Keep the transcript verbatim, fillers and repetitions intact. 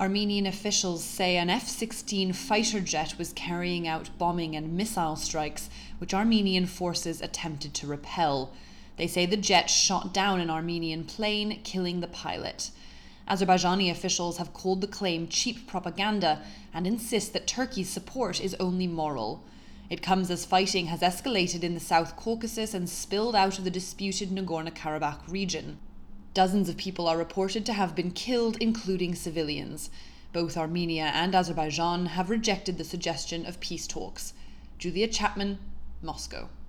Armenian officials say an F sixteen fighter jet was carrying out bombing and missile strikes, which Armenian forces attempted to repel. They say the jet shot down an Armenian plane, killing the pilot. Azerbaijani officials have called the claim cheap propaganda and insist that Turkey's support is only moral. It comes as fighting has escalated in the South Caucasus and spilled out of the disputed Nagorno-Karabakh region. Dozens of people are reported to have been killed, including civilians. Both Armenia and Azerbaijan have rejected the suggestion of peace talks. Julia Chapman, Moscow.